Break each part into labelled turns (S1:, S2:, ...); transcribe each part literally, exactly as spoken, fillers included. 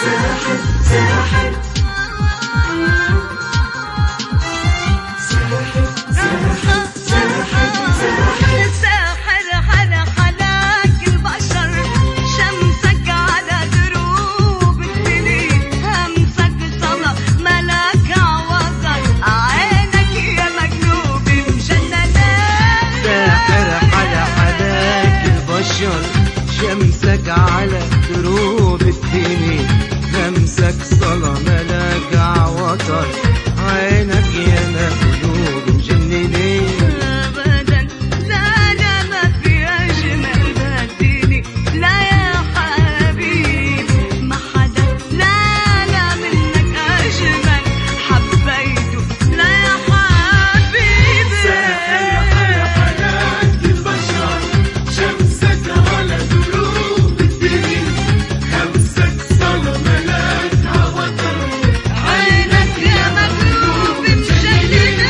S1: ساحر ساحر
S2: شمسك على دروب الدنيا، همسك صلاة ملاك عوطر، عينك ياما قلوب مجننين.
S1: أبدا لا لا ما في أجمل بديني، لا يا حبيبي ما حدا لا لا منك أجمل حبيته، لا يا حبيبي.
S3: ساحر على حياة البشر، شمسك على دروب الدنيا، همسك صلاة ملاك عوطر،
S1: عينك يا مقلوب مجننة.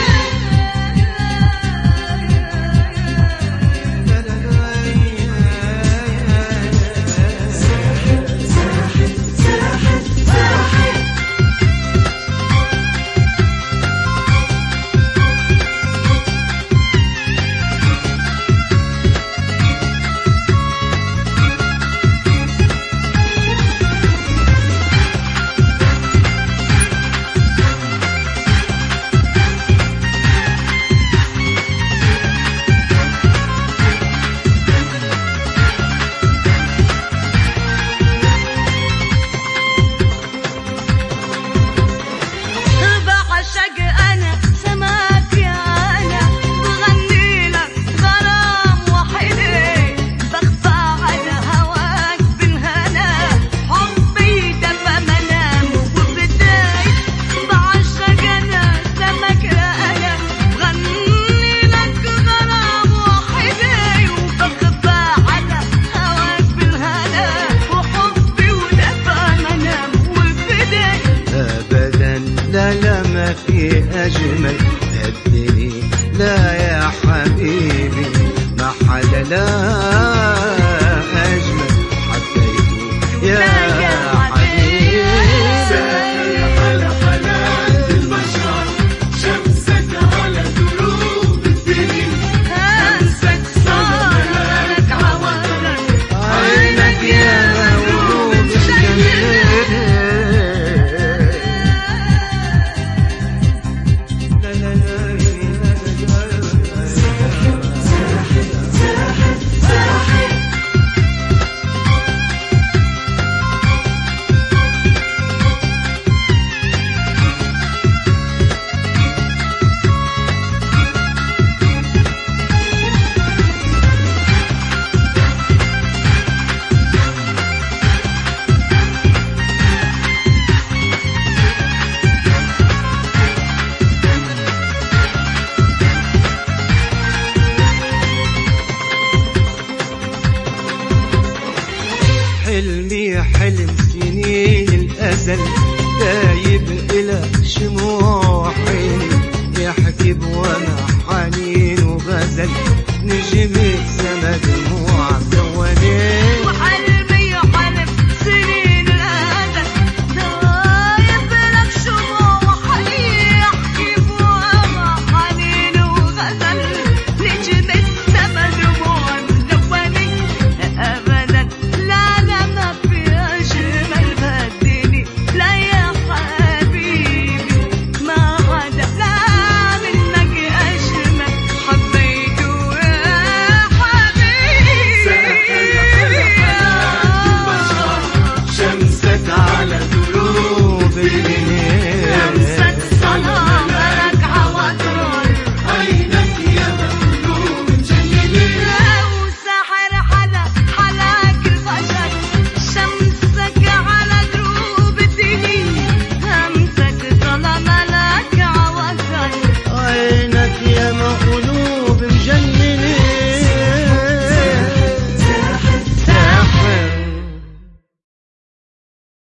S1: ساحر ساحر ساحر ساحر بعشق أنا سماك يا أنا، بغني لك غرام وحدي، بخفى على هواك بالهنا، حبي دفى منام وبداي. بعشق أنا سماك يا أنا، بغني لك غرام وحدي، وبخفى على هواك بالهنا، وحبي ودفى منام وبداي.
S2: أبدا لا لا ما في أجمل هالدنيا، لا يا حبيبي ما حدا لا أجمل حبيته يا حبيبي.
S3: ساحر على حياة البشر، شمسك على دروب الدنيا، همسك صلاة ملاك عوطر،
S2: عينك يا قلوب مجننة. لا لا لا
S1: ساحر ساحر ساحر
S2: حلمي حلم سنين الأزل، دايب إلى شموع عيني، يحكي بوانا حنين وغزل، نجمة